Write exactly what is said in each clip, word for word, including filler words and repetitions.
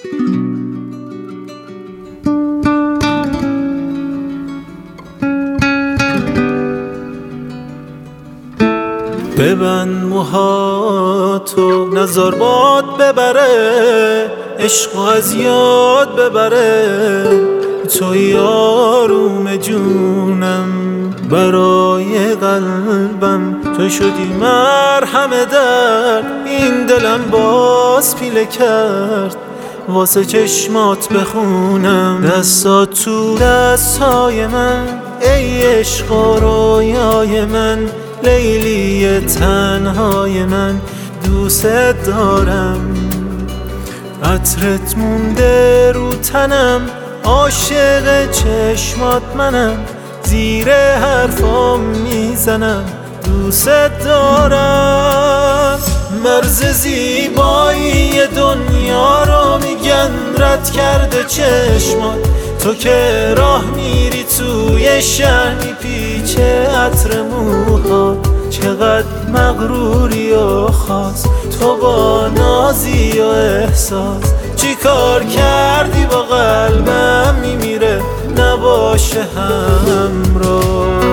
ببند موهاتو نزار باد ببره، عشق از یاد ببره. توی آروم جونم برای قلبم، تو شدی مرهم درد. این دلم باز پیله کرد واسه چشمات بخونم. دستات تو دستای من، ای عشق و رویای من، لیلی تنهای من، دوست دارم. عطرت مونده رو تنم، عاشق چشمات منم، زیر حرفام میزنم، دوست دارم. مرز زیبایی دنیا رو میگن رد کرده چشمات، تو که راه میری توی شهر میپیچه عطر موها. چقدر مغروری و خاص تو با نازی و احساس، چی کار کردی با قلبم میمیره نباشه همراه.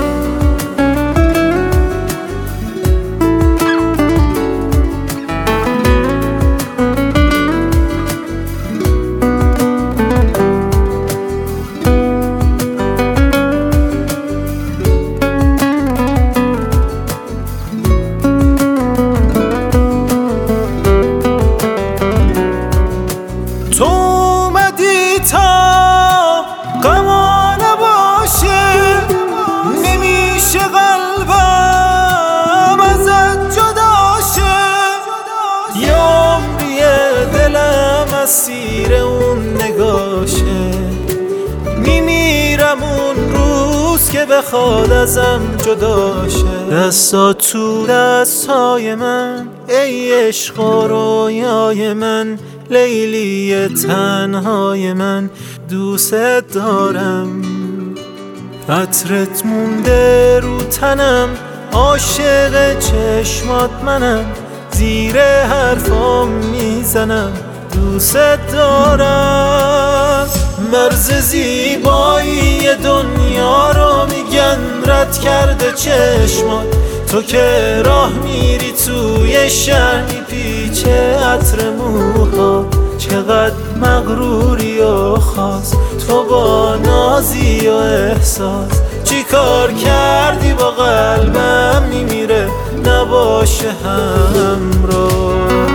تو اومدی تا غما نباشه، نمیشه قلبم ازت جداشه. یه عمریه دلم اسیر اون نگاشه، میمیرم اون روز که بخواد ازم جداشه. دستات تو دستای من، ای عشق و رویای من، لیلی تنهای من، دوست دارم. عطرت مونده رو تنم، عاشق چشمات منم، زیر حرفام میزنم، دوست دارم. مرز زیبایی دنیا رو میگن رد کرده چشمات، تو که راه میری توی شهر میپیچه عطر موها. چقدر مغروری و خاص تو با نازی و احساس، چی کار کردی با قلبم میمیره نباشه همراه.